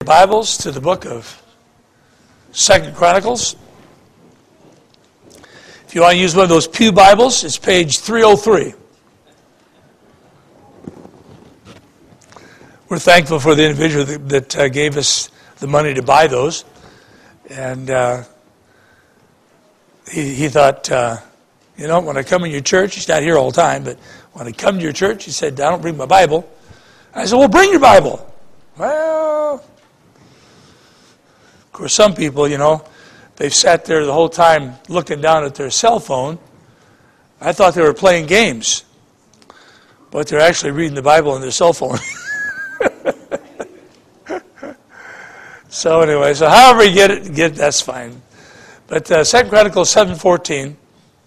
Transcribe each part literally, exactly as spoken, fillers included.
Bibles to the book of Second Chronicles. If you want to use one of those pew Bibles, it's page three oh three. We're thankful for the individual that, that uh, gave us the money to buy those. And uh, he, he thought, uh, you know, when I come in your church, he's not here all the time, but when I come to your church, he said, I don't bring my Bible. I said, well, bring your Bible. Well, of course, some people, you know, they've sat there the whole time looking down at their cell phone. I thought they were playing games, but they're actually reading the Bible on their cell phone. So anyway, so however you get it, get it, that's fine. But uh, Second Chronicles seven fourteen,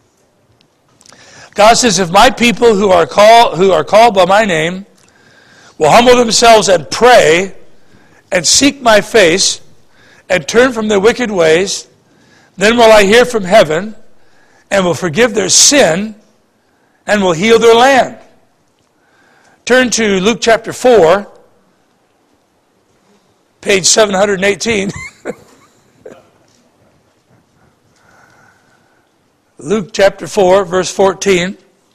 God says, if my people who are called who are called by my name will humble themselves and pray and seek my face and turn from their wicked ways, then will I hear from heaven and will forgive their sin and will heal their land. Turn to Luke chapter four, page seven hundred eighteen. Luke chapter four, verse fourteen.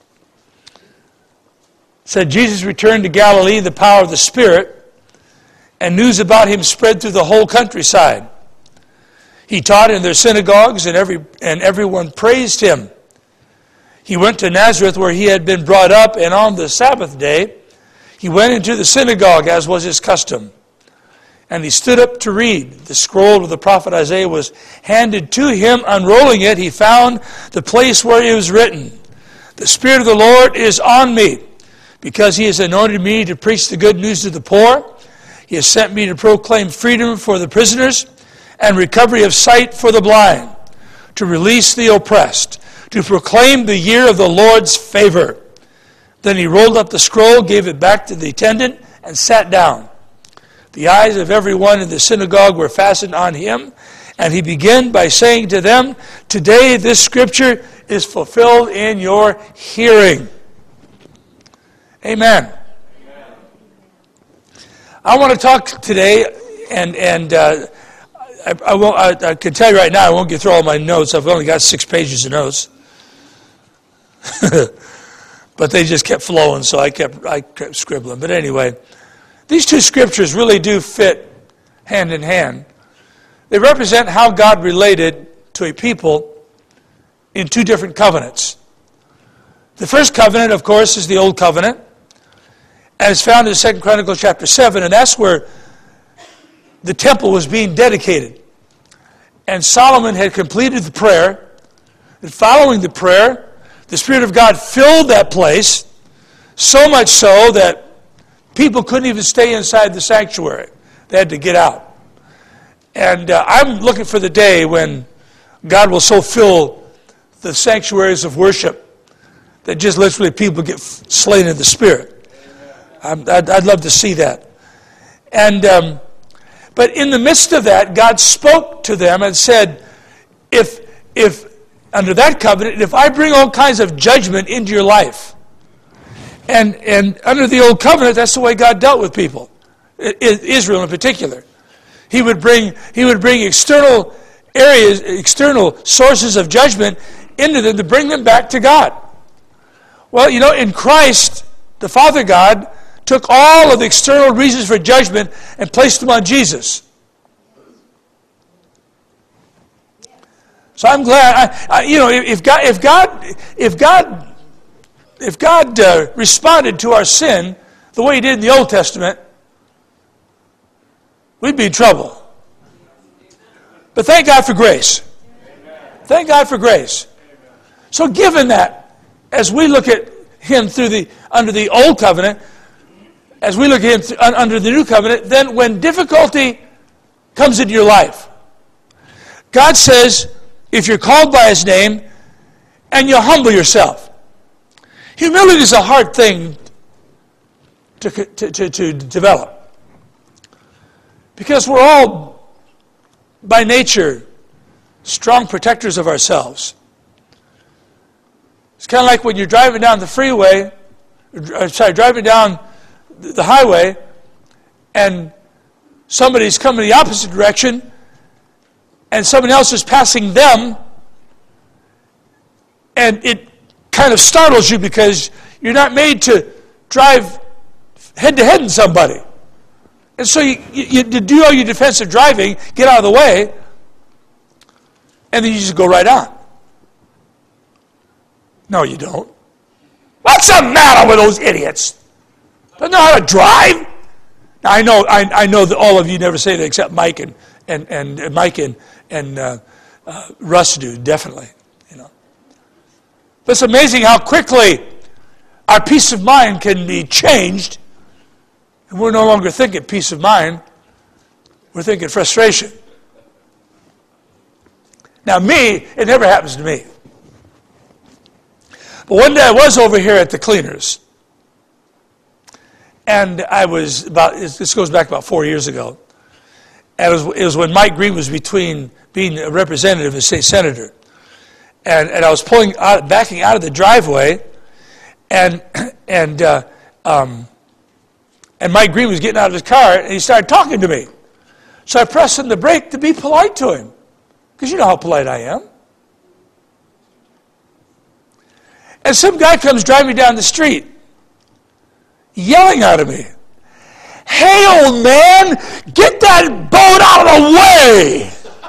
Said, Jesus returned to Galilee in the power of the Spirit, and news about him spread through the whole countryside. He taught in their synagogues, and every and everyone praised him. He went to Nazareth, where he had been brought up, and on the Sabbath day he went into the synagogue, as was his custom. And he stood up to read. The scroll of the prophet Isaiah was handed to him. Unrolling it, he found the place where it was written, the Spirit of the Lord is on me, because he has anointed me to preach the good news to the poor. He has sent me to proclaim freedom for the prisoners and recovery of sight for the blind, to release the oppressed, to proclaim the year of the Lord's favor. Then he rolled up the scroll, gave it back to the attendant, and sat down. The eyes of everyone in the synagogue were fastened on him, and he began by saying to them, today this scripture is fulfilled in your hearing. Amen. Amen. I want to talk today, and and uh, I, I won't. I, I can tell you right now, I won't get through all my notes. I've only got six pages of notes, but they just kept flowing, so I kept I kept scribbling. But anyway, these two scriptures really do fit hand in hand. They represent how God related to a people in two different covenants. The first covenant, of course, is the Old Covenant, and it's found in Second Chronicles chapter seven, and that's where the temple was being dedicated. And Solomon had completed the prayer, and following the prayer, the Spirit of God filled that place, so much so that people couldn't even stay inside the sanctuary. They had to get out. And uh, I'm looking for the day when God will so fill the sanctuaries of worship that just literally people get slain in the Spirit. I'm, I'd, I'd love to see that. And um, but in the midst of that, God spoke to them and said, if if under that covenant, if I bring all kinds of judgment into your life, and and under the old covenant, that's the way God dealt with people, Israel in particular. He would bring he would bring external areas, external sources of judgment into them to bring them back to God. Well, you know, in Christ, the Father God took all of the external reasons for judgment and placed them on Jesus. So I'm glad, I, I, you know, if God, if God, if God, if God uh, responded to our sin the way He did in the Old Testament, we'd be in trouble. But thank God for grace. Thank God for grace. So given that, as we look at Him through the under the Old Covenant, as we look at Him th- under the New Covenant, then when difficulty comes into your life, God says, if you're called by His name and you humble yourself. Humility is a hard thing to, to, to, to develop, because we're all, by nature, strong protectors of ourselves. It's kind of like when you're driving down the freeway, or, sorry, driving down the highway, and somebody's coming the opposite direction and somebody else is passing them, and it kind of startles you because you're not made to drive head-to-head in somebody. And so you, you, you do all your defensive driving, get out of the way, and then you just go right on. No, you don't. What's the matter with those idiots? Don't know how to drive? Now, I know, I, I know that all of you never say that except Mike and and and, and Mike and and uh, uh, Russ do, definitely. You know, but it's amazing how quickly our peace of mind can be changed, and we're no longer thinking peace of mind. We're thinking frustration. Now, me, it never happens to me. But one day I was over here at the cleaners. And I was about, this goes back about four years ago. And it was, it was when Mike Green was between being a representative and state senator. And, and I was pulling out, backing out of the driveway. And, and, uh, um, and Mike Green was getting out of his car and he started talking to me. So I pressed on the brake to be polite to him. Because you know how polite I am. And some guy comes driving down the street, yelling out at me, "Hey, old man, get that boat out of the way!"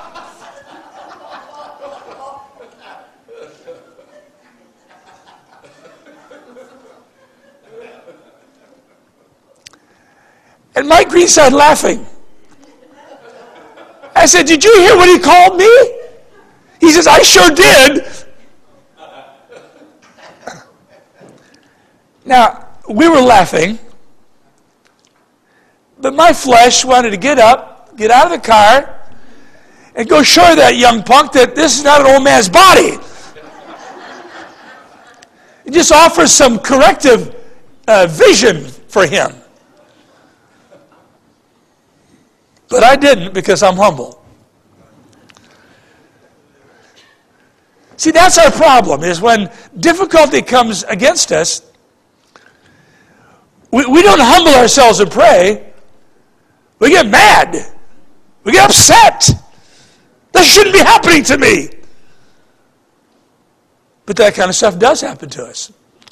And Mike Green started laughing. I said, "Did you hear what he called me?" He says, "I sure did." Now, we were laughing, but my flesh wanted to get up, get out of the car, and go show that young punk that this is not an old man's body. It just offers some corrective uh, vision for him. But I didn't because I'm humble. See, that's our problem, is when difficulty comes against us, We, we don't humble ourselves and pray. We get mad. We get upset. This shouldn't be happening to me. But that kind of stuff does happen to us.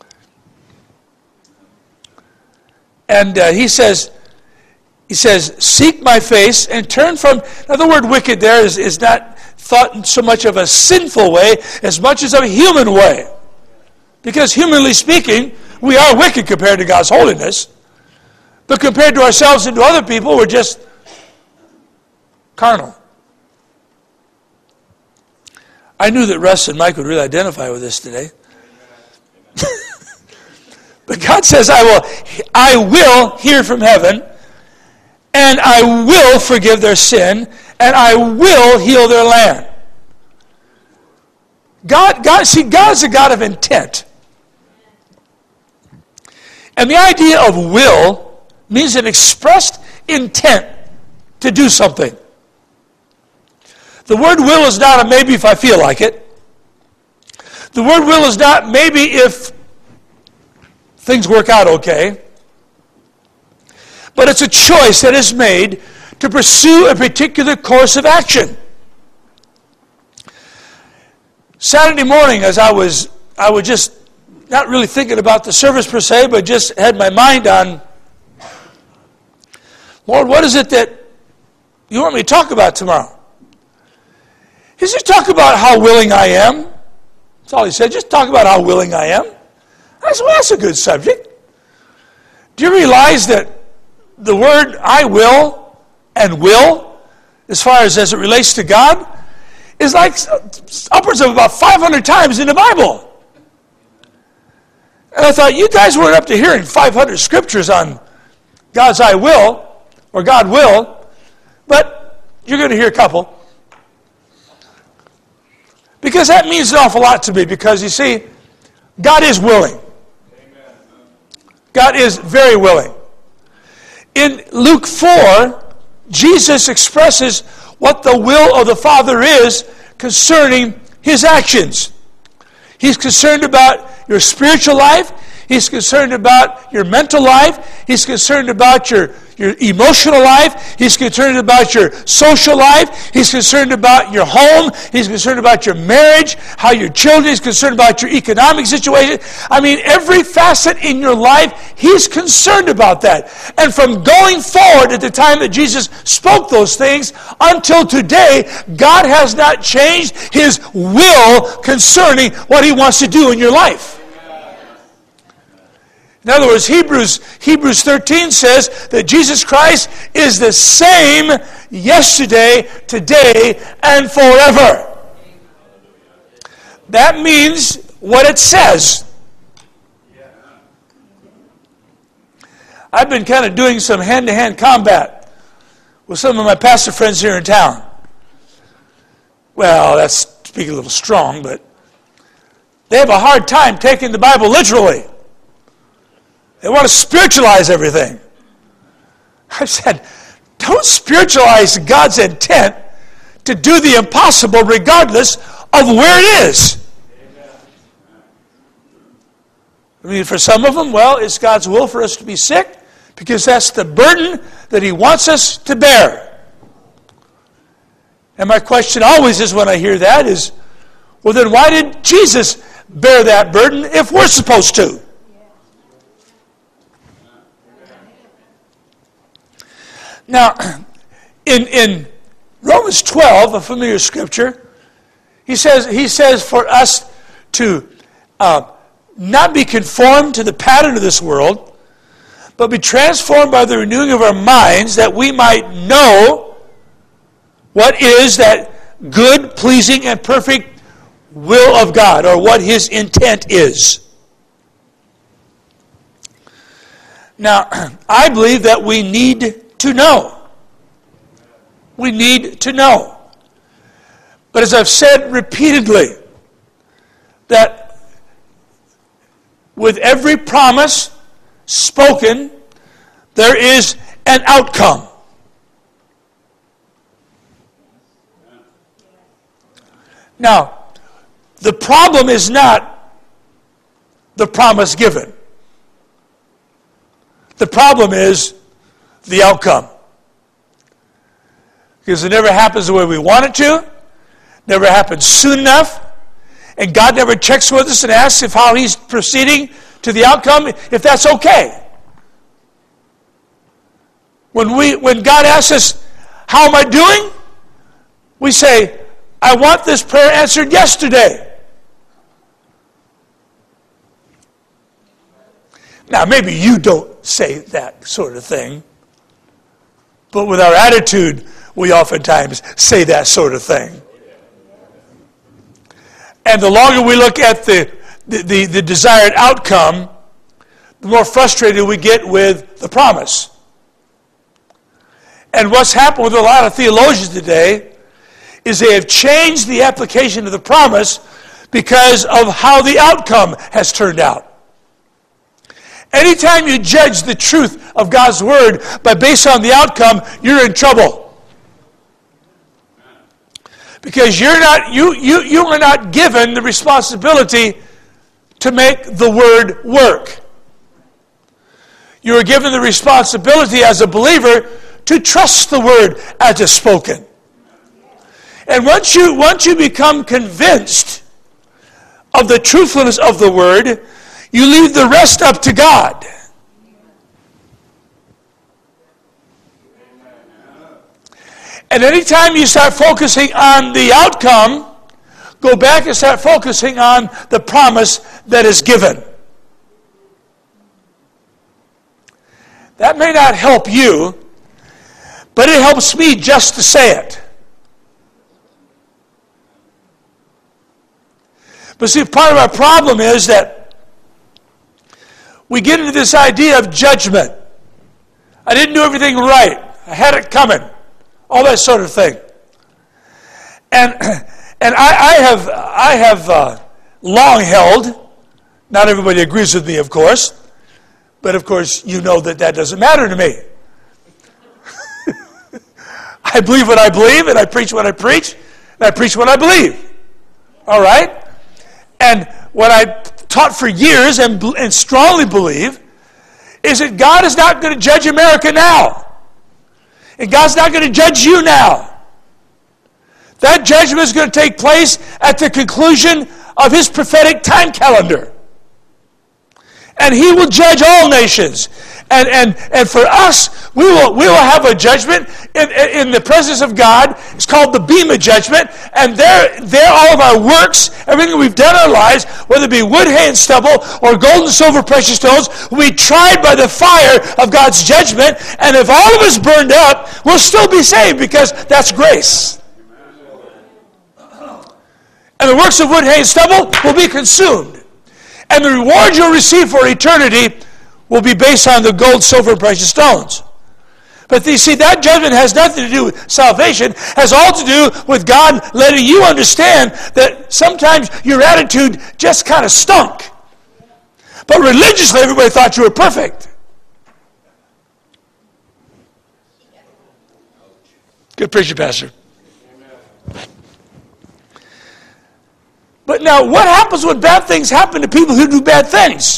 And uh, he says, he says, "Seek my face and turn from..." Now the word wicked there is, is not thought in so much of a sinful way as much as a human way. Because humanly speaking, we are wicked compared to God's holiness. But compared to ourselves and to other people, we're just carnal. I knew that Russ and Mike would really identify with this today. But God says, I will, I will hear from heaven, and I will forgive their sin, and I will heal their land. God, God, see, God is a God of intent. And the idea of will means an expressed intent to do something. The word will is not a maybe if I feel like it. The word will is not maybe if things work out okay. But it's a choice that is made to pursue a particular course of action. Saturday morning, as I was, I was just not really thinking about the service per se, but just had my mind on, Lord, what is it that you want me to talk about tomorrow? He said, talk about how willing I am. That's all he said, just talk about how willing I am. I said, well, that's a good subject. Do you realize that the word I will and will, as far as, as it relates to God, is like upwards of about five hundred times in the Bible? And I thought, you guys weren't up to hearing five hundred scriptures on God's I will, or God will, but you're going to hear a couple. Because that means an awful lot to me, because you see, God is willing. God is very willing. In Luke four, Jesus expresses what the will of the Father is concerning his actions. He's concerned about your spiritual life. He's concerned about your mental life. He's concerned about your, your emotional life. He's concerned about your social life. He's concerned about your home. He's concerned about your marriage, how your children. He's concerned about your economic situation. I mean, every facet in your life, He's concerned about that. And from going forward at the time that Jesus spoke those things until today, God has not changed His will concerning what He wants to do in your life. In other words, Hebrews, Hebrews thirteen says that Jesus Christ is the same yesterday, today, and forever. That means what it says. I've been kind of doing some hand-to-hand combat with some of my pastor friends here in town. Well, that's speaking a little strong, but they have a hard time taking the Bible literally. They want to spiritualize everything. I said, don't spiritualize God's intent to do the impossible regardless of where it is. I mean, for some of them, well, it's God's will for us to be sick because that's the burden that He wants us to bear. And my question always is when I hear that is, well, then why did Jesus bear that burden if we're supposed to? Now, in, in Romans twelve, a familiar scripture, he says, he says for us to uh, not be conformed to the pattern of this world, but be transformed by the renewing of our minds, that we might know what is that good, pleasing, and perfect will of God, or what His intent is. Now, I believe that we need to know. We need to know. But as I've said repeatedly, that with every promise spoken, there is an outcome. Now, the problem is not the promise given. The problem is the outcome. Because it never happens the way we want it to, never happens soon enough, and God never checks with us and asks if how He's proceeding to the outcome, if that's okay. When we, when God asks us, how am I doing? We say, I want this prayer answered yesterday. Now, maybe you don't say that sort of thing, but with our attitude, we oftentimes say that sort of thing. And the longer we look at the, the, the, the desired outcome, the more frustrated we get with the promise. And what's happened with a lot of theologians today is they have changed the application of the promise because of how the outcome has turned out. Anytime you judge the truth of God's Word by based on the outcome, you're in trouble. Because you're not you you you are not given the responsibility to make the Word work. You are given the responsibility as a believer to trust the Word as it's spoken. And once you once you become convinced of the truthfulness of the Word, you leave the rest up to God. And anytime you start focusing on the outcome, go back and start focusing on the promise that is given. That may not help you, but it helps me just to say it. But see, part of our problem is that we get into this idea of judgment. I didn't do everything right. I had it coming. All that sort of thing. And and I, I have I have uh, long held, not everybody agrees with me, of course, but of course you know that that doesn't matter to me. I believe what I believe, and I preach what I preach, and I preach what I believe. All right? And what I taught for years and, and strongly believe is that God is not going to judge America now. And God's not going to judge you now. That judgment is going to take place at the conclusion of His prophetic time calendar. And He will judge all nations. And, and, and for us, we will, we will have a judgment in, in the presence of God. It's called the Bema judgment. And there, there all of our works, everything we've done in our lives, whether it be wood, hay, and stubble, or gold and silver, precious stones, will be tried by the fire of God's judgment. And if all of us burned up, we'll still be saved because that's grace. And the works of wood, hay, and stubble will be consumed. And the reward you'll receive for eternity will be based on the gold, silver, and precious stones. But you see, that judgment has nothing to do with salvation. It has all to do with God letting you understand that sometimes your attitude just kind of stunk. But religiously, everybody thought you were perfect. Good preacher, Pastor. But now, what happens when bad things happen to people who do bad things?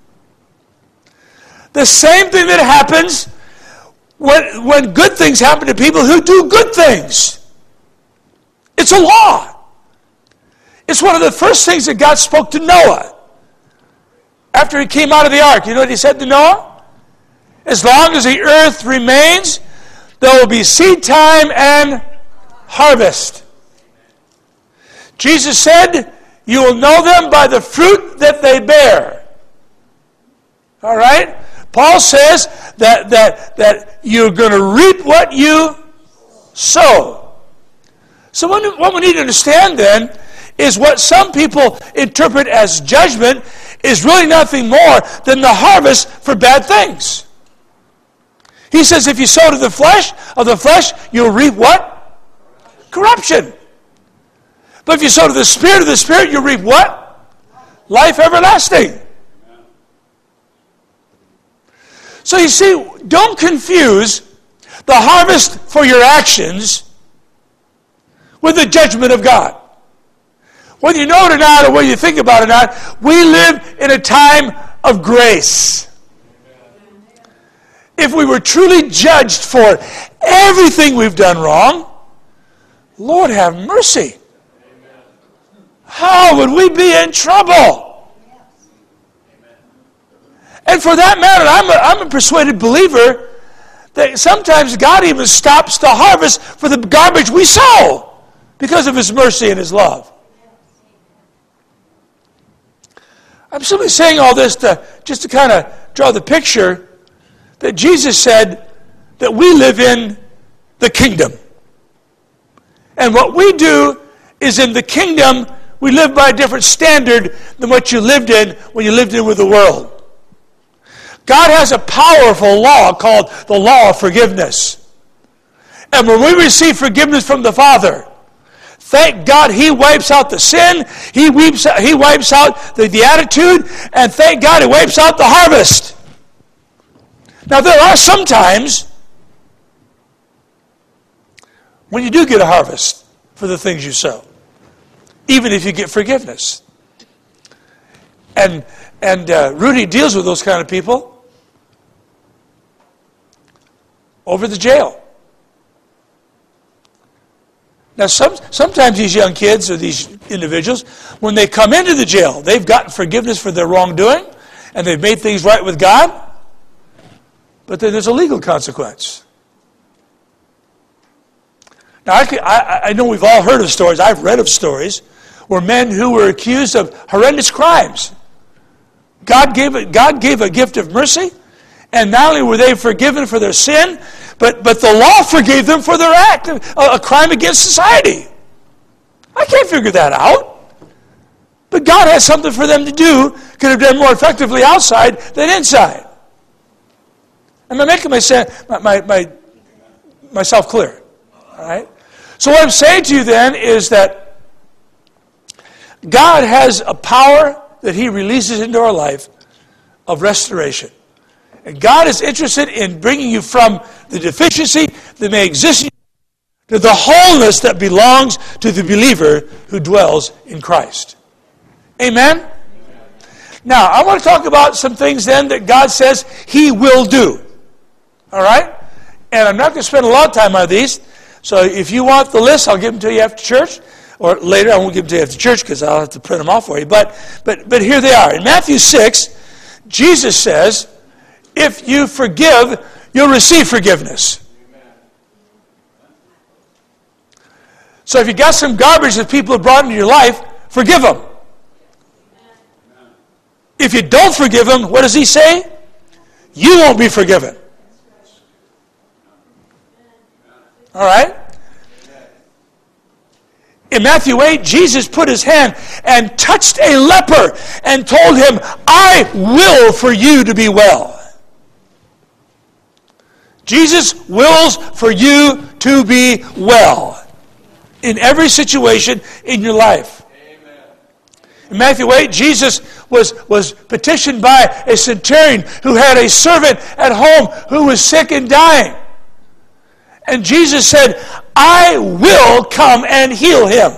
The same thing that happens when, when good things happen to people who do good things. It's a law. It's one of the first things that God spoke to Noah after he came out of the ark. You know what He said to Noah? As long as the earth remains, there will be seed time and harvest. Jesus said, you will know them by the fruit that they bear. All right? Paul says that, that, that you're going to reap what you sow. So what, what we need to understand then is what some people interpret as judgment is really nothing more than the harvest for bad things. He says if you sow to the flesh, of the flesh, you'll reap what? Corruption. But if you sow to the Spirit of the Spirit, you'll reap what? Life everlasting. So you see, don't confuse the harvest for your actions with the judgment of God. Whether you know it or not, or whether you think about it or not, we live in a time of grace. If we were truly judged for everything we've done wrong, Lord have mercy. How would we be in trouble? And for that matter, I'm a, I'm a persuaded believer that sometimes God even stops the harvest for the garbage we sow because of His mercy and His love. I'm simply saying all this to just to kind of draw the picture that Jesus said that we live in the kingdom. And what we do is in the kingdom, we live by a different standard than what you lived in when you lived in with the world. God has a powerful law called the law of forgiveness. And when we receive forgiveness from the Father, thank God He wipes out the sin, He wipes out, he wipes out the, the attitude, and thank God He wipes out the harvest. Now there are some times when you do get a harvest for the things you sow, even if you get forgiveness. And, and uh, Rudy deals with those kind of people over the jail. Now, some, sometimes these young kids or these individuals, when they come into the jail, they've gotten forgiveness for their wrongdoing, and they've made things right with God, but then there's a legal consequence. Now, I, I, I know we've all heard of stories, I've read of stories, where men who were accused of horrendous crimes, God gave a, God gave a gift of mercy, and not only were they forgiven for their sin, but, but the law forgave them for their act, a, a crime against society. I can't figure that out. But God has something for them to do, could have done more effectively outside than inside. Am I making my, my, my, myself clear? All right? So what I'm saying to you then is that God has a power that He releases into our life of restoration. And God is interested in bringing you from the deficiency that may exist in you to the wholeness that belongs to the believer who dwells in Christ. Amen? Amen. Now, I want to talk about some things then that God says He will do. All right? And I'm not going to spend a lot of time on these. So if you want the list, I'll give them to you after church. Or later, I won't give them to you after church because I'll have to print them off for you. But, but, but here they are. In Matthew six, Jesus says, if you forgive, you'll receive forgiveness. So if you got some garbage that people have brought into your life, forgive them. If you don't forgive them, what does He say? You won't be forgiven. All right? In Matthew eight, Jesus put His hand and touched a leper and told him, I will for you to be well. Jesus wills for you to be well in every situation in your life. Amen. In Matthew eight, Jesus was, was petitioned by a centurion who had a servant at home who was sick and dying. And Jesus said, I will come and heal him.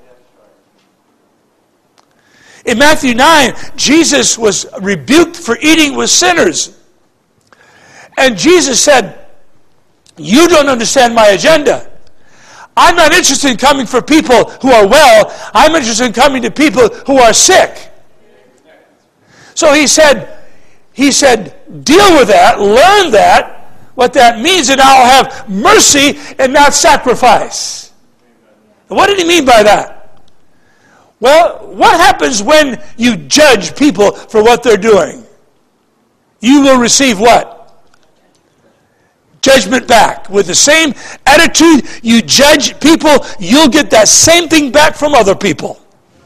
In Matthew nine, Jesus was rebuked for eating with sinners. And Jesus said, you don't understand my agenda. I'm not interested in coming for people who are well. I'm interested in coming to people who are sick. So he said, he said, deal with that, learn that, what that means, and I'll have mercy and not sacrifice. What did he mean by that? Well, what happens when you judge people for what they're doing? You will receive what? Judgment back. With the same attitude you judge people, you'll get that same thing back from other people.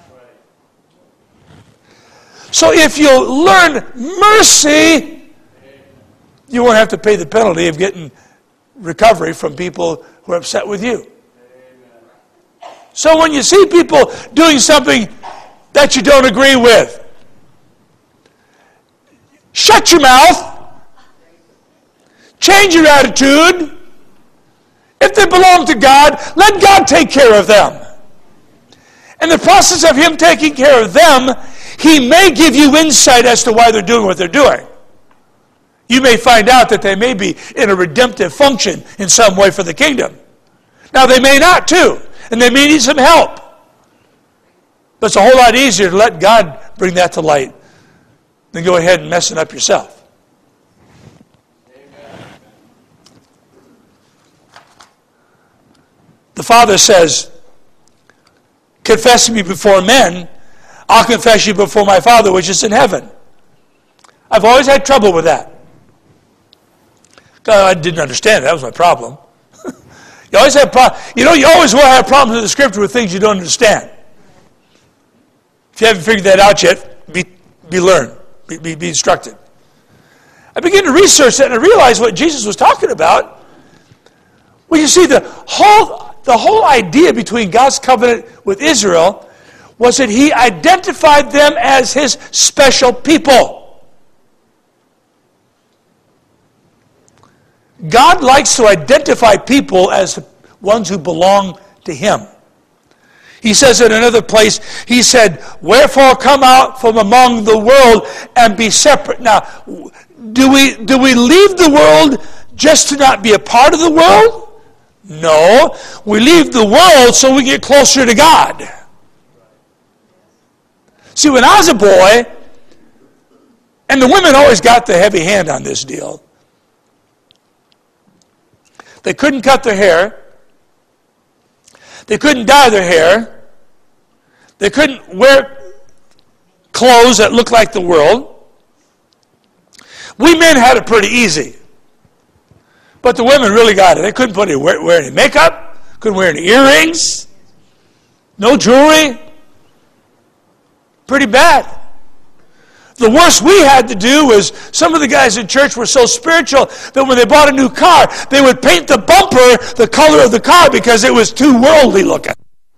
So if you learn mercy, you won't have to pay the penalty of getting recovery from people who are upset with you. So when you see people doing something that you don't agree with, shut your mouth. Change your attitude. If they belong to God, let God take care of them. In the process of Him taking care of them, He may give you insight as to why they're doing what they're doing. You may find out that they may be in a redemptive function in some way for the kingdom. Now, they may not too, and they may need some help. But it's a whole lot easier to let God bring that to light than go ahead and mess it up yourself. Amen. The Father says, confess me before men, I'll confess you before my Father which is in heaven. I've always had trouble with that. I didn't understand it. That was my problem. you always have pro- You know, you always will have problems with the Scripture with things you don't understand. If you haven't figured that out yet, be, be learned. Be, be, be instructed. I began to research that and I realized what Jesus was talking about. Well, you see, the whole, the whole idea between God's covenant with Israel was that He identified them as His special people. God likes to identify people as ones who belong to Him. He says in another place, He said, wherefore come out from among the world and be separate. Now, do we, do we leave the world just to not be a part of the world? No. We leave the world so we get closer to God. See, when I was a boy, and the women always got the heavy hand on this deal, they couldn't cut their hair. They couldn't dye their hair. They couldn't wear clothes that looked like the world. We men had it pretty easy. But the women really got it. They couldn't put any, wear, wear any makeup. Couldn't wear any earrings. No jewelry. Pretty bad. The worst we had to do was some of the guys in church were so spiritual that when they bought a new car, they would paint the bumper the color of the car because it was too worldly looking.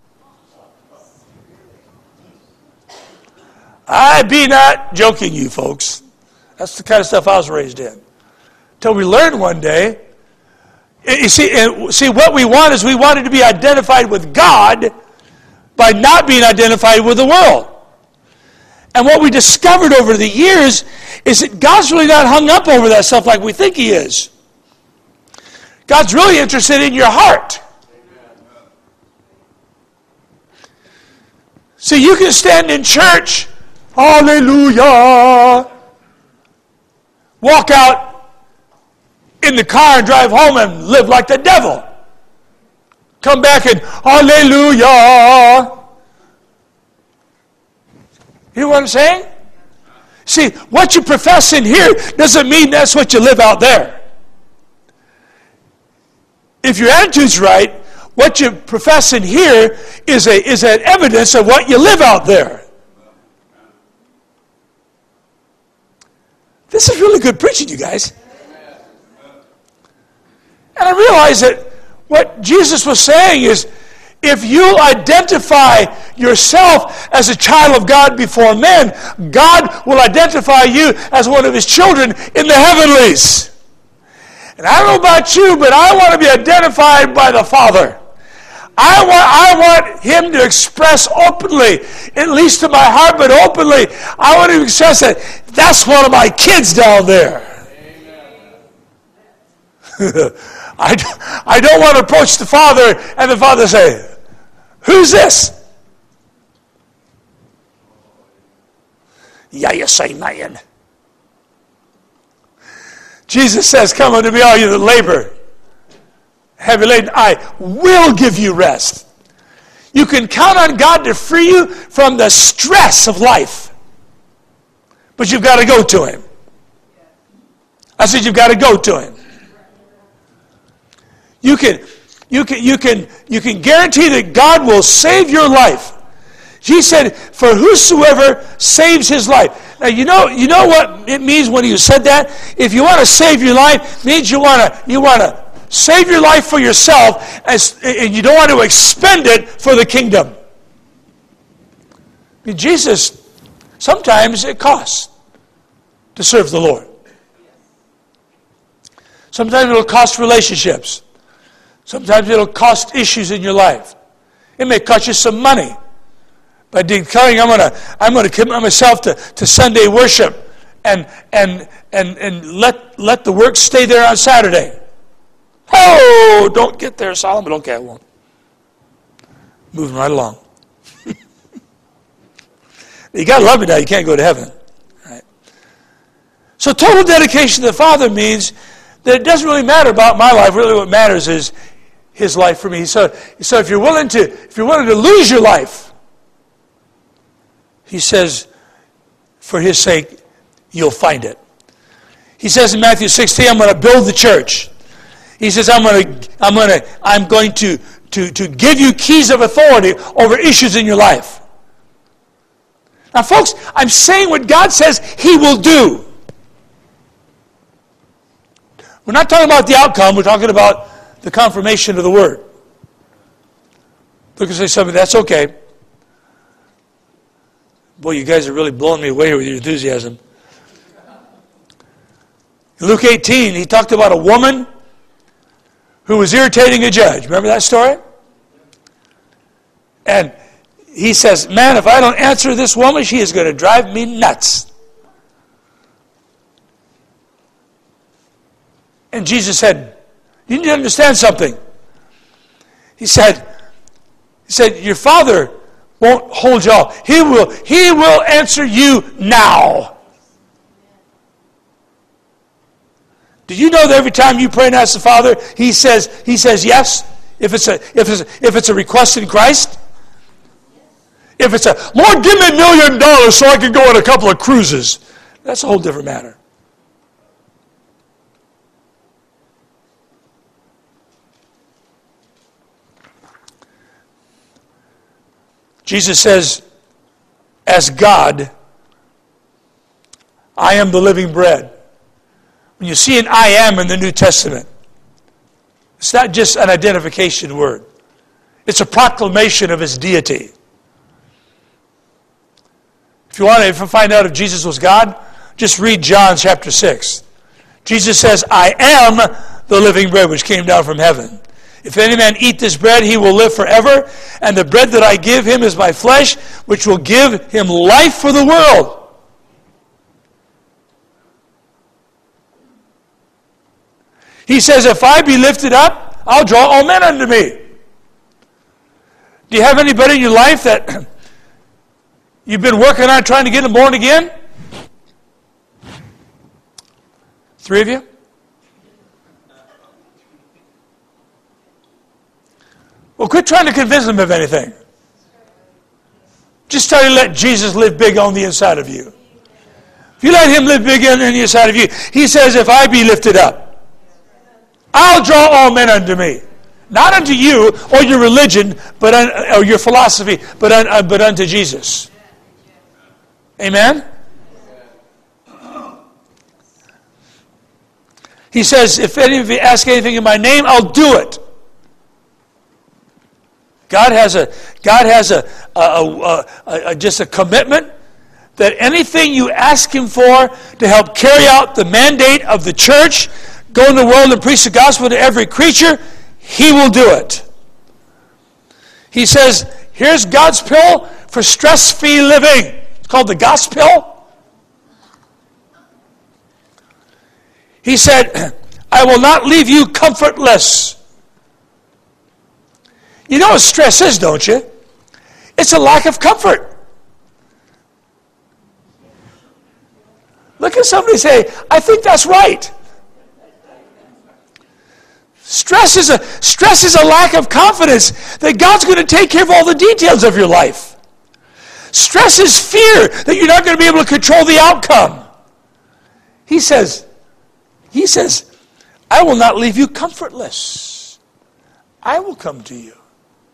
I be not joking you folks. That's the kind of stuff I was raised in. Till we learned one day, you see, see what we want is we wanted to be identified with God by not being identified with the world. And what we discovered over the years is that God's really not hung up over that stuff like we think He is. God's really interested in your heart. So you can stand in church, hallelujah, walk out in the car and drive home and live like the devil. Come back and hallelujah. You know what I'm saying? See, what you profess in here doesn't mean that's what you live out there. If your attitude's right, what you profess in here is a is an evidence of what you live out there. This is really good preaching, you guys. And I realize that what Jesus was saying is, if you identify yourself as a child of God before men, God will identify you as one of His children in the heavenlies. And I don't know about you, but I want to be identified by the Father. I want, I want Him to express openly, at least to my heart, but openly, I want to express that that's one of my kids down there. I, I don't want to approach the Father and the Father say, who's this? Yeah, you say, man. Jesus says, come unto me, all you that labor, heavy laden, I will give you rest. You can count on God to free you from the stress of life. But you've got to go to Him. I said you've got to go to Him. You can, you can, you can, you can guarantee that God will save your life. He said, for whosoever saves his life. Now, you know, you know what it means when He said that? If you want to save your life, it means you want to, you want to save your life for yourself, as, and you don't want to expend it for the kingdom. I mean, Jesus, sometimes it costs to serve the Lord. Sometimes it'll cost relationships. Sometimes it'll cost issues in your life. It may cost you some money. By declaring, I'm gonna, I'm gonna commit myself to, to Sunday worship, and and and and let let the work stay there on Saturday. Oh, don't get there, Solomon. Okay, I won't. Moving right along. You gotta love me now. You can't go to heaven. All right. So total dedication to the Father means that it doesn't really matter about my life. Really, what matters is His life for me. So, so if you're willing to, if you're willing to lose your life, He says, for His sake, you'll find it. He says in Matthew sixteen, I'm going to build the church. He says, I'm going to, I'm going to, I'm going to, to, to give you keys of authority over issues in your life. Now, folks, I'm saying what God says He will do. We're not talking about the outcome. We're talking about the confirmation of the Word. Look and say something, that's okay. Boy, you guys are really blowing me away with your enthusiasm. In Luke eighteen, He talked about a woman who was irritating a judge. Remember that story? And He says, man, if I don't answer this woman, she is going to drive me nuts. And Jesus said, you need to understand something. He said, He said, your Father won't hold you all. He will, He will answer you now. Do you know that every time you pray and ask the Father, He says, He says yes? If it's a if it's a, if it's a request in Christ? If it's a, Lord, give me a million dollars so I can go on a couple of cruises. That's a whole different matter. Jesus says, as God, I am the living bread. When you see an I am in the New Testament, it's not just an identification word. It's a proclamation of His deity. If you want to find out if Jesus was God, just read John chapter six. Jesus says, I am the living bread which came down from heaven. If any man eat this bread, he will live forever. And the bread that I give him is my flesh, which will give him life for the world. He says, if I be lifted up, I'll draw all men unto me. Do you have anybody in your life that you've been working on trying to get them born again? Three of you? Well, quit trying to convince them of anything. Just try to let Jesus live big on the inside of you. If you let him live big on the inside of you, he says, if I be lifted up, I'll draw all men unto me. Not unto you or your religion, but un, or your philosophy, but un, uh, but unto Jesus. Amen? He says, if any of you ask anything in my name, I'll do it. God has a God has a, a, a, a, a just a commitment that anything you ask him for to help carry out the mandate of the church, go in the world and preach the gospel to every creature, he will do it. He says, here's God's pill for stress-free living. It's called the gospel. He said, I will not leave you comfortless. You know what stress is, don't you? It's a lack of comfort. Look at somebody say, I think that's right. Stress is a stress is a lack of confidence that God's going to take care of all the details of your life. Stress is fear that you're not going to be able to control the outcome. He says, he says, I will not leave you comfortless. I will come to you.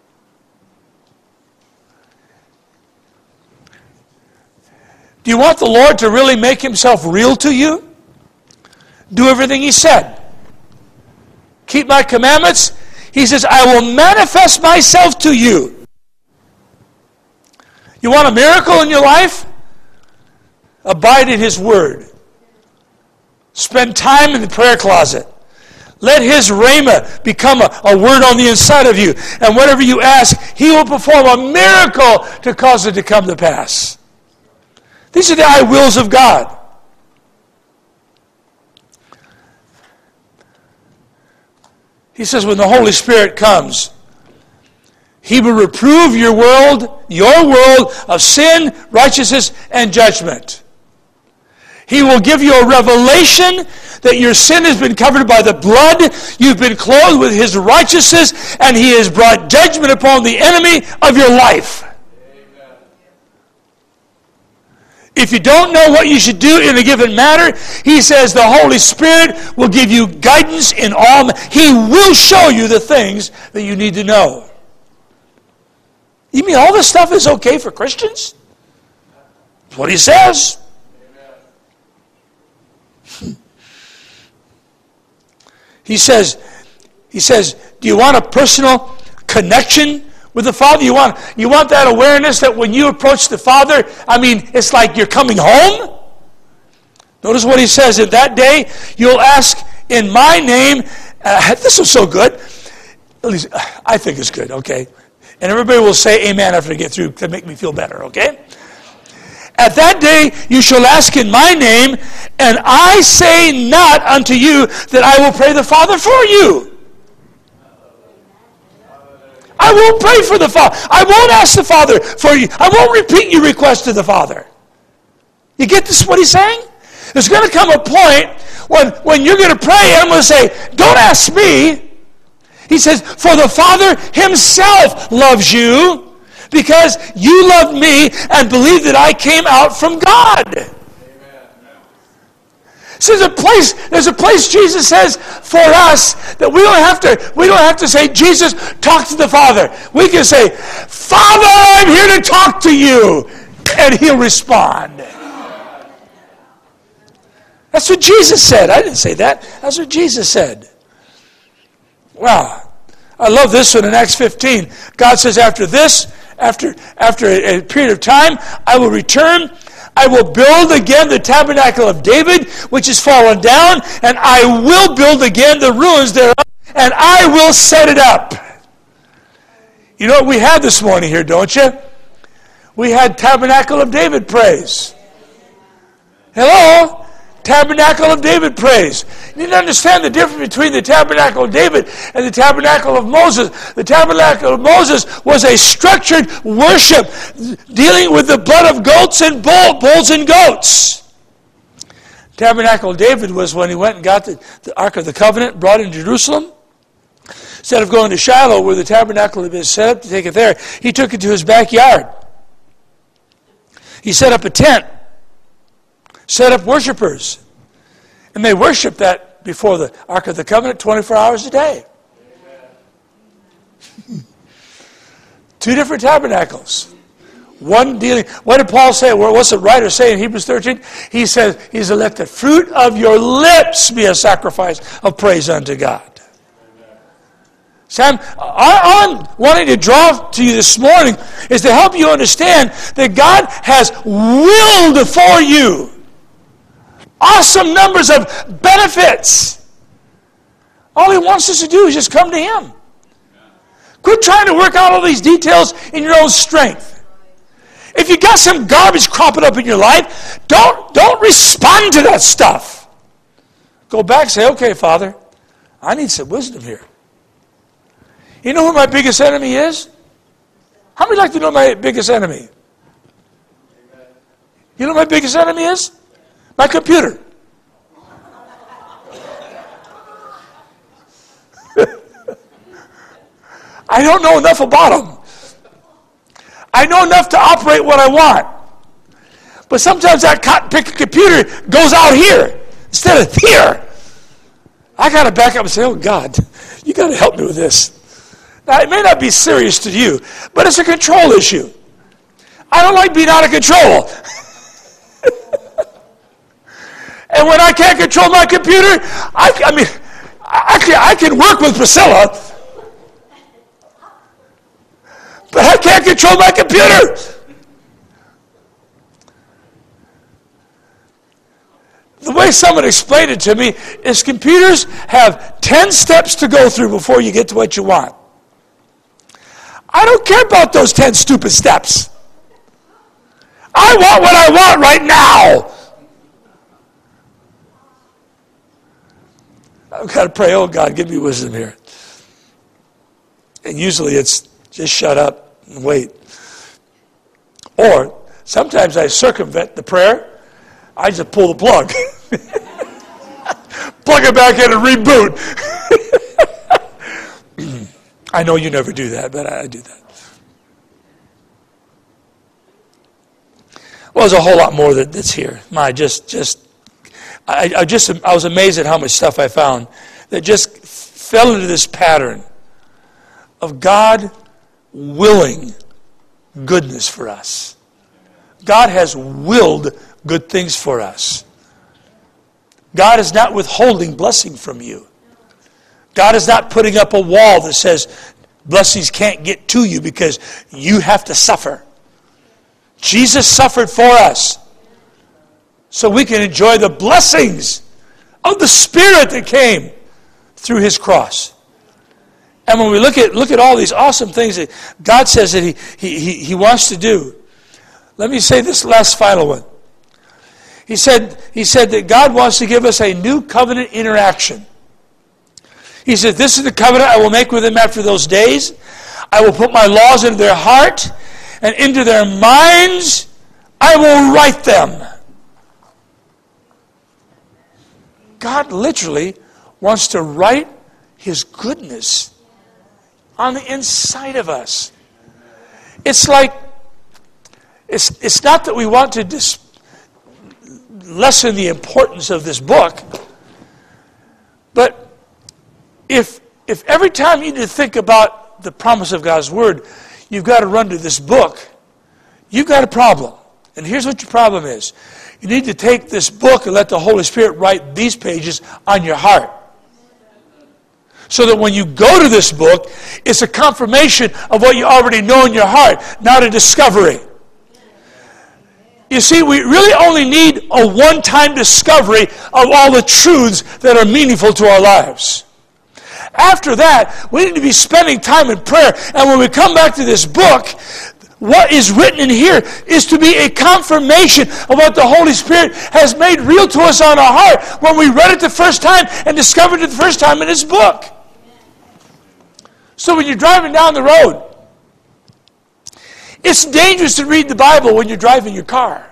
Do you want the Lord to really make himself real to you? Do everything he said. Keep my commandments. He says, I will manifest myself to you. You want a miracle in your life? Abide in his word. Spend time in the prayer closet. Let his rhema become a, a word on the inside of you. And whatever you ask, he will perform a miracle to cause it to come to pass. These are the I wills of God. He says when the Holy Spirit comes, he will reprove your world, your world of sin, righteousness, and judgment. He will give you a revelation that your sin has been covered by the blood, you've been clothed with his righteousness, and he has brought judgment upon the enemy of your life. If you don't know what you should do in a given matter, he says the Holy Spirit will give you guidance in all. He will show you the things that you need to know. You mean all this stuff is okay for Christians? That's what he says. He says, he says, do you want a personal connection with the Father? You want, you want that awareness that when you approach the Father, I mean, it's like you're coming home? Notice what he says, in that day, you'll ask in my name. Uh, this is so good. At least, I think it's good, okay? And everybody will say amen after I get through to make me feel better, okay? At that day, you shall ask in my name, and I say not unto you that I will pray the Father for you. I won't pray for the Father. I won't ask the Father for you. I won't repeat your request to the Father. You get this, what he's saying? There's going to come a point when, when you're going to pray and I'm going to say, don't ask me. He says, for the Father himself loves you because you loved me and believed that I came out from God. So there's a place, there's a place Jesus says for us that we don't have to, we don't have to say, Jesus, talk to the Father. We can say, Father, I'm here to talk to you. And he'll respond. That's what Jesus said. I didn't say that. That's what Jesus said. Wow. I love this one in Acts fifteen. God says, after this, after, after a, a period of time, I will return. I will build again the tabernacle of David, which is fallen down, and I will build again the ruins thereof, and I will set it up. You know what we had this morning here, don't you? We had Tabernacle of David praise. Hello? Tabernacle of David praise. You need to understand the difference between the Tabernacle of David and the Tabernacle of Moses. The Tabernacle of Moses was a structured worship dealing with the blood of goats and bull, bulls and goats. Tabernacle of David was when he went and got the, the Ark of the Covenant, brought it in Jerusalem. Instead of going to Shiloh, where the tabernacle had been set up to take it there, he took it to his backyard. He set up a tent, set up worshipers, and they worshiped that before the Ark of the Covenant twenty-four hours a day. Two different tabernacles. One dealing, what did Paul say? What's the writer say in Hebrews thirteen? He says, he's let the fruit of your lips be a sacrifice of praise unto God. Sam, all I'm wanting to draw to you this morning is to help you understand that God has willed for you awesome numbers of benefits. All he wants us to do is just come to him. Quit trying to work out all these details in your own strength. If you got some garbage cropping up in your life, don't, don't respond to that stuff. Go back and say, okay, Father, I need some wisdom here. You know who my biggest enemy is? How many like to know my biggest enemy? You know what my biggest enemy is? My computer. I don't know enough about them. I know enough to operate what I want. But sometimes that cotton picker computer goes out here instead of here. I got to back up and say, oh God, you got to help me with this. Now, it may not be serious to you, but it's a control issue. I don't like being out of control. And when I can't control my computer, I, I mean, I can, I can work with Priscilla, but I can't control my computer. The way someone explained it to me is computers have ten steps to go through before you get to what you want. I don't care about those ten stupid steps. I want what I want right now. I've got to pray, oh God, give me wisdom here. And usually it's just shut up and wait. Or sometimes I circumvent the prayer. I just pull the plug. Plug it back in and reboot. I know you never do that, but I do that. Well, there's a whole lot more that, that's here. My, just, just, I, I just, I was amazed at how much stuff I found that just fell into this pattern of God willing goodness for us. God has willed good things for us. God is not withholding blessing from you. God is not putting up a wall that says blessings can't get to you because you have to suffer. Jesus suffered for us so we can enjoy the blessings of the Spirit that came through his cross. And when we look at look at all these awesome things that God says that he, he, he, he wants to do, let me say this last final one. He said, he said that God wants to give us a new covenant interaction. He said, this is the covenant I will make with them after those days. I will put my laws into their heart, and into their minds I will write them. God literally wants to write his goodness on the inside of us. It's like, it's, it's not that we want to dis- lessen the importance of this book, but If if every time you need to think about the promise of God's Word, you've got to run to this book, you've got a problem. And here's what your problem is. You need to take this book and let the Holy Spirit write these pages on your heart. So that when you go to this book, it's a confirmation of what you already know in your heart, not a discovery. You see, we really only need a one-time discovery of all the truths that are meaningful to our lives. After that, we need to be spending time in prayer. And when we come back to this book, what is written in here is to be a confirmation of what the Holy Spirit has made real to us on our heart when we read it the first time and discovered it the first time in this book. So when you're driving down the road, it's dangerous to read the Bible when you're driving your car.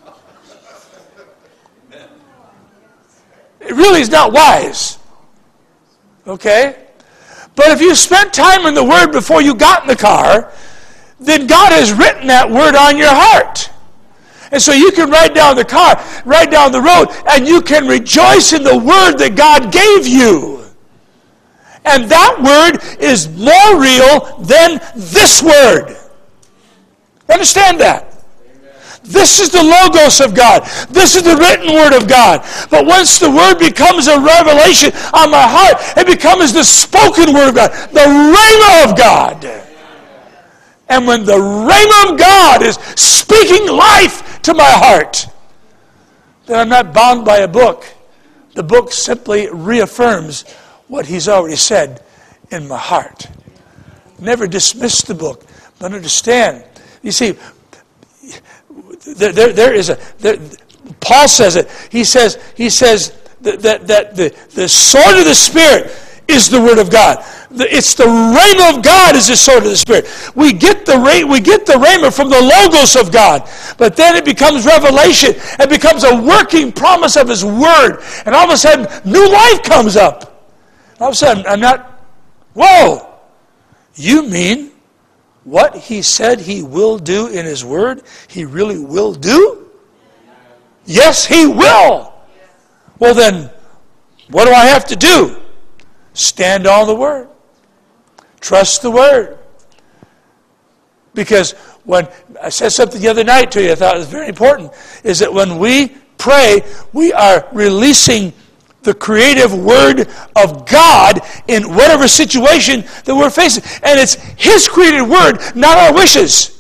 It really is not wise. Okay? But if you spent time in the Word before you got in the car, then God has written that Word on your heart. And so you can ride down the car, ride down the road, and you can rejoice in the Word that God gave you. And that Word is more real than this Word. Understand that? This is the Logos of God. This is the written Word of God. But once the Word becomes a revelation on my heart, it becomes the spoken Word of God, the Rhema of God. And when the Rhema of God is speaking life to my heart, then I'm not bound by a book. The book simply reaffirms what He's already said in my heart. Never dismiss the book, but understand. You see, There, there, there is a. There, Paul says it. He says. He says that, that, that the the sword of the Spirit is the Word of God. The, it's the rhema of God is the sword of the Spirit. We get the we get the rhema from the Logos of God, but then it becomes revelation. It becomes a working promise of His Word, and all of a sudden, new life comes up. All of a sudden, I'm not. Whoa! You mean? What He said He will do in His Word, He really will do? Yes, He will. Well then, what do I have to do? Stand on the Word. Trust the Word. Because when I said something the other night to you, I thought it was very important, is that when we pray, we are releasing the creative Word of God in whatever situation that we're facing. And it's His created Word, not our wishes.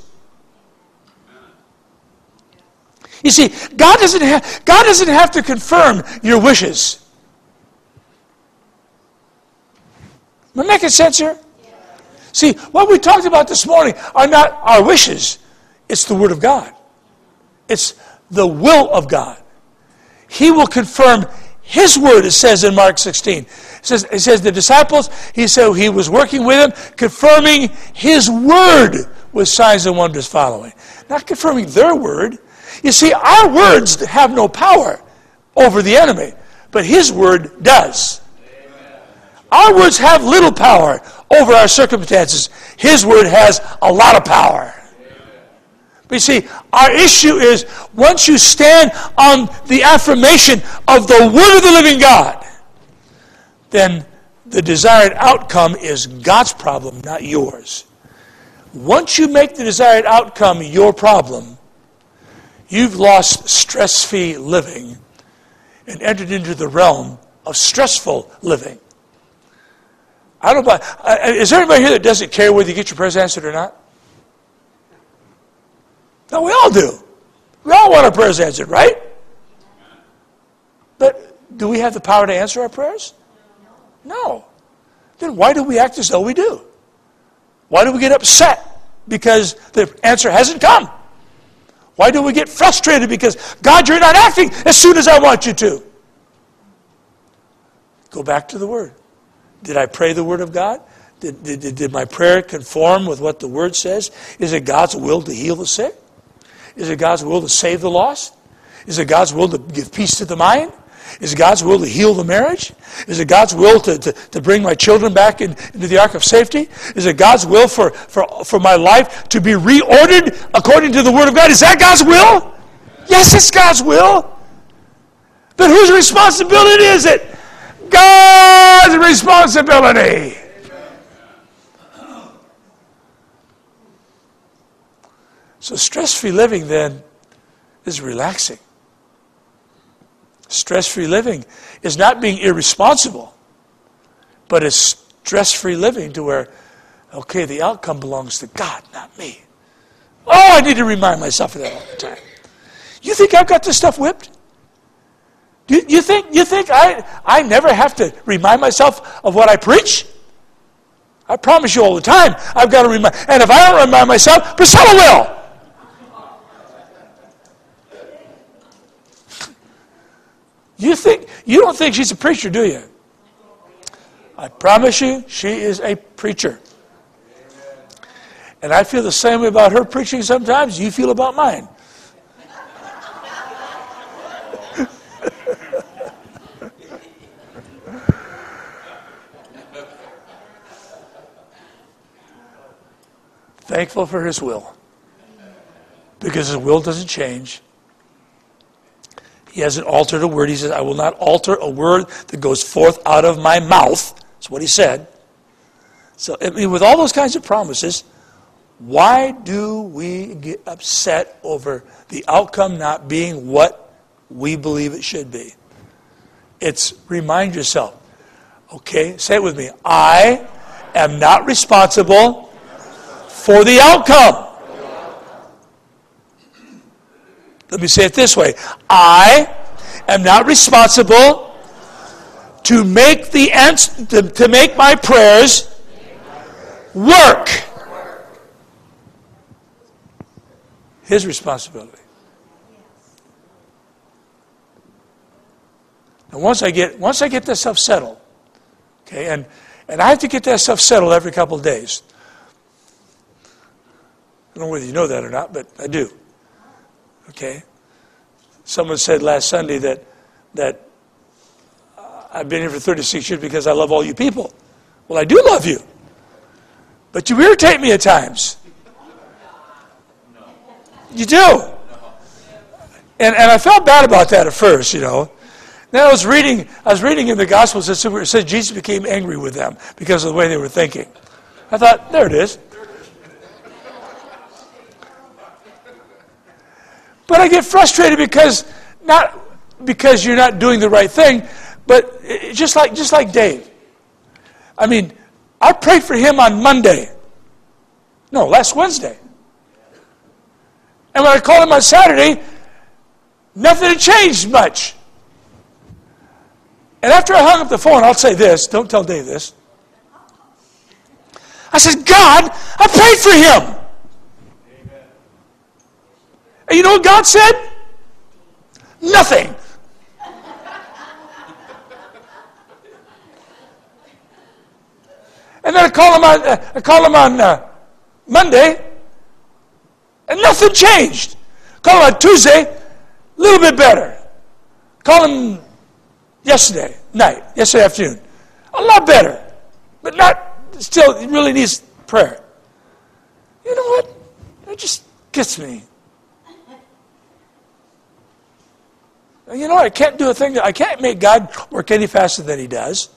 You see, God doesn't have, God doesn't have to confirm your wishes. Am I making sense here? See, what we talked about this morning are not our wishes. It's the Word of God. It's the will of God. He will confirm His Word, it says in Mark sixteen. It says, it says the disciples, he said He was working with them, confirming His Word with signs and wonders following. Not confirming their word. You see, our words have no power over the enemy, but His Word does. Amen. Our words have little power over our circumstances. His Word has a lot of power. But you see, our issue is once you stand on the affirmation of the Word of the living God, then the desired outcome is God's problem, not yours. Once you make the desired outcome your problem, you've lost stress-free living and entered into the realm of stressful living. I don't know about, is there anybody here that doesn't care whether you get your prayers answered or not? No, we all do. We all want our prayers answered, right? But do we have the power to answer our prayers? No. Then why do we act as though we do? Why do we get upset because the answer hasn't come? Why do we get frustrated because, God, you're not acting as soon as I want you to? Go back to the Word. Did I pray the Word of God? Did, did, did my prayer conform with what the Word says? Is it God's will to heal the sick? Is it God's will to save the lost? Is it God's will to give peace to the mind? Is it God's will to heal the marriage? Is it God's will to, to, to bring my children back in, into the ark of safety? Is it God's will for, for, for my life to be reordered according to the Word of God? Is that God's will? Yes, it's God's will. But whose responsibility is it? God's responsibility. So stress-free living then is relaxing. Stress-free living is not being irresponsible, but it's stress-free living to where, okay, the outcome belongs to God, not me. Oh, I need to remind myself of that all the time. You think I've got this stuff whipped? Do you, you think, you think I, I never have to remind myself of what I preach? I promise you all the time, I've got to remind. And if I don't remind myself, Priscilla will. You think you don't think she's a preacher, do you? I promise you, she is a preacher. And I feel the same way about her preaching sometimes you feel about mine. Thankful for his will. Because his will doesn't change. He hasn't altered a word. He says, I will not alter a word that goes forth out of my mouth. That's what he said. So, I mean, with all those kinds of promises, why do we get upset over the outcome not being what we believe it should be? It's remind yourself. Okay, say it with me. I am not responsible for the outcome. Let me say it this way. I am not responsible to make the ans- to, to make my prayers work. His responsibility. And once I get once I get this stuff settled, okay, and and I have to get that stuff settled every couple of days. I don't know whether you know that or not, but I do. Okay? Someone said last Sunday that that uh, I've been here for thirty-six years because I love all you people. Well, I do love you. But you irritate me at times. You do. And and I felt bad about that at first, you know. Then I was reading I was reading in the Gospels it said Jesus became angry with them because of the way they were thinking. I thought, there it is. But I get frustrated because not because you're not doing the right thing, but just like just like Dave. I mean, I prayed for him on Monday. No, last Wednesday. And when I called him on Saturday, nothing had changed much. And after I hung up the phone, I'll say this, don't tell Dave this. I said, God, I prayed for him. And you know what God said? Nothing. And then I call him on, uh, I call him on uh, Monday, and nothing changed. Call him on Tuesday, a little bit better. Call him yesterday night, yesterday afternoon, a lot better, but not still. It really needs prayer. You know what? It just gets me. You know, I can't do a thing. That, I can't make God work any faster than he does.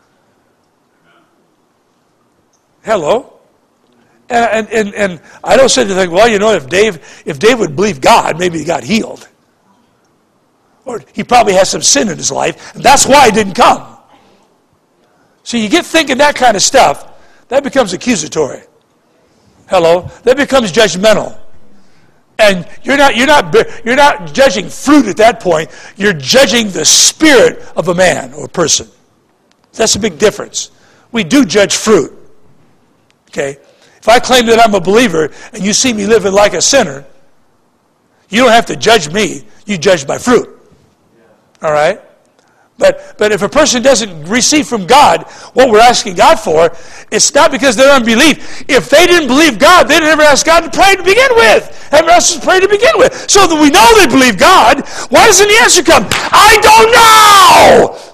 Hello? And, and, and, and I don't sit there and think, well, you know, if Dave, if Dave would believe God, maybe he got healed. Or he probably has some sin in his life, and that's why he didn't come. So you get thinking that kind of stuff, that becomes accusatory. Hello? That becomes judgmental. And you're not you're not you're not judging fruit at that point. You're judging the spirit of a man or a person. That's a big difference. We do judge fruit. Okay? If I claim that I'm a believer and you see me living like a sinner, you don't have to judge me. You judge my fruit. All right? But but if a person doesn't receive from God what we're asking God for, it's not because they're unbelief. If they didn't believe God, they never asked God to pray to begin with. Never asked us to pray to begin with. So that we know they believe God, why doesn't the answer come? I don't know!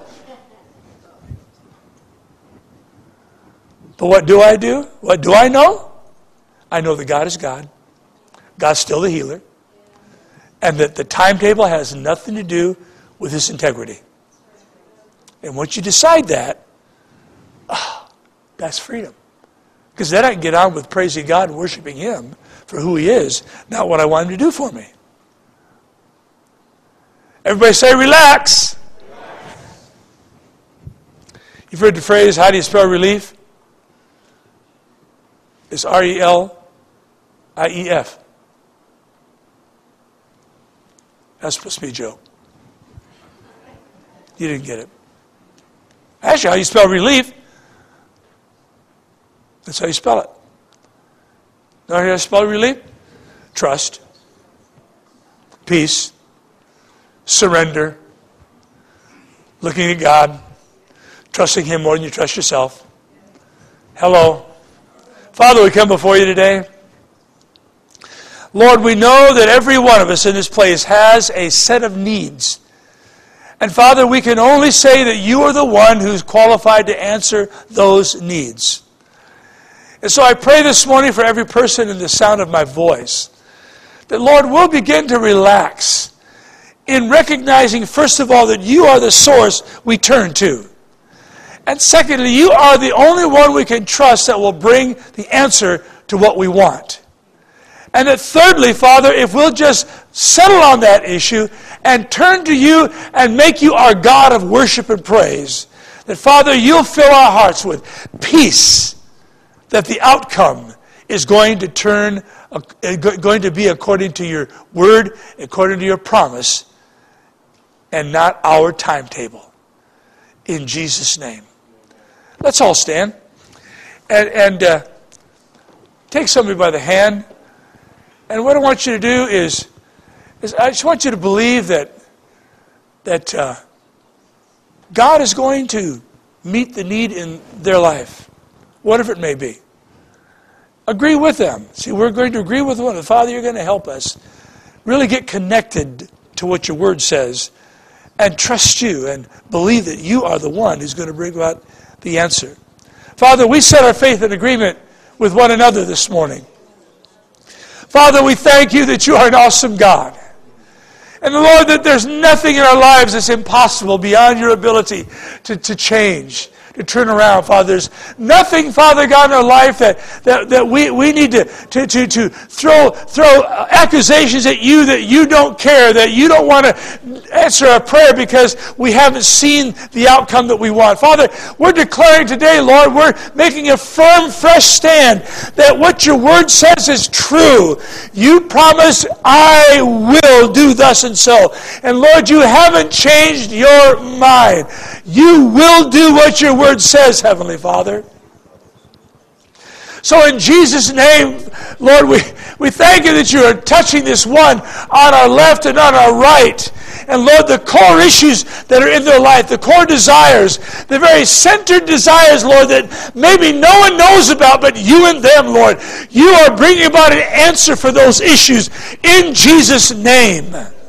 But what do I do? What do I know? I know that God is God. God's still the healer. And that the timetable has nothing to do with his integrity. And once you decide that, oh, that's freedom. Because then I can get on with praising God and worshiping him for who he is, not what I want him to do for me. Everybody say relax. Relax. You've heard the phrase, how do you spell relief? It's R E L I E F. That's supposed to be a joke. You didn't get it. Actually, how you spell relief, that's how you spell it. Know how you spell relief? Trust, peace, surrender, looking at God, trusting Him more than you trust yourself. Hello. Father, we come before you today. Lord, we know that every one of us in this place has a set of needs. And Father, we can only say that you are the one who's qualified to answer those needs. And so I pray this morning for every person in the sound of my voice, that Lord, we'll begin to relax in recognizing, first of all, that you are the source we turn to. And secondly, you are the only one we can trust that will bring the answer to what we want. And that thirdly, Father, if we'll just settle on that issue and turn to you and make you our God of worship and praise, that Father, you'll fill our hearts with peace, that the outcome is going to turn, uh, going to be according to your word, according to your promise, and not our timetable. In Jesus' name. Let's all stand and, and uh, take somebody by the hand. And what I want you to do is, is I just want you to believe that that uh, God is going to meet the need in their life, whatever it may be. Agree with them. See, we're going to agree with one. Father, you're going to help us really get connected to what your word says and trust you and believe that you are the one who's going to bring about the answer. Father, we set our faith in agreement with one another this morning. Father, we thank you that you are an awesome God. And Lord, that there's nothing in our lives that's impossible beyond your ability to, to change, to turn around, Father. There's nothing, Father God, in our life that, that, that we, we need to, to, to, to throw, throw accusations at you that you don't care, that you don't want to answer our prayer because we haven't seen the outcome that we want. Father, we're declaring today, Lord, we're making a firm, fresh stand that what your word says is true. You promise, I will do thus and so. And Lord, you haven't changed your mind. You will do what your word says, Heavenly Father. So in Jesus' name, Lord, we, we thank you that you are touching this one on our left and on our right. And Lord, the core issues that are in their life, the core desires, the very centered desires, Lord, that maybe no one knows about but you and them, Lord. You are bringing about an answer for those issues in Jesus' name.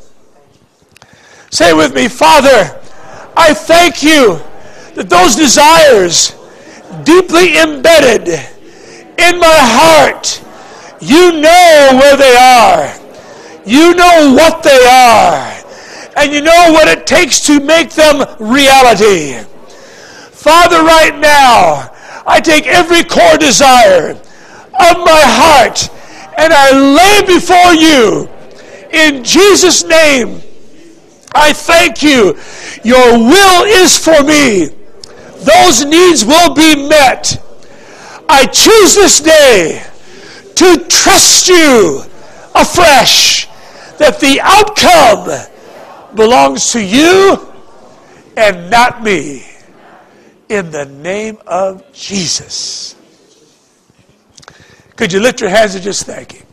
Say with me, Father, I thank you that those desires deeply embedded in my heart, you know where they are. You know what they are. And you know what it takes to make them reality. Father, right now, I take every core desire of my heart and I lay it before you. In Jesus' name, I thank you. Your will is for me. Those needs will be met. I choose this day to trust you afresh that the outcome belongs to you and not me. In the name of Jesus. Could you lift your hands and just thank him?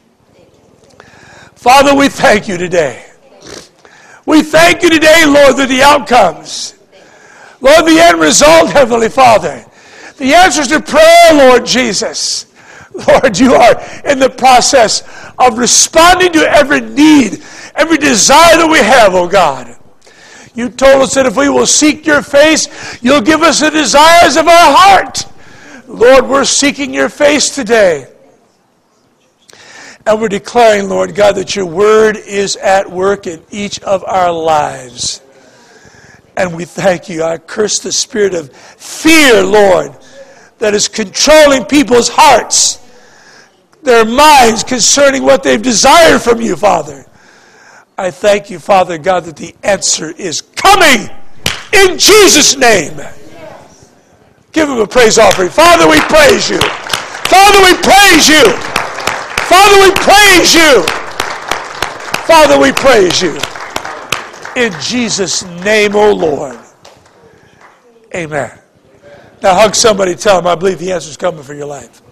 Father, we thank you today. We thank you today, Lord, that the outcomes, Lord, the end result, Heavenly Father, the answers to prayer, Lord Jesus. Lord, you are in the process of responding to every need, every desire that we have, oh God. You told us that if we will seek your face, you'll give us the desires of our heart. Lord, we're seeking your face today. And we're declaring, Lord God, that your word is at work in each of our lives. And we thank you. I curse the spirit of fear, Lord, that is controlling people's hearts, their minds concerning what they've desired from you, Father. I thank you, Father God, that the answer is coming in Jesus' name. Give him a praise offering. Father, we praise you. Father, we praise you. Father, we praise you. Father, we praise you. In Jesus' name, O Lord. Amen. Now hug somebody, tell them, I believe the answer's coming for your life.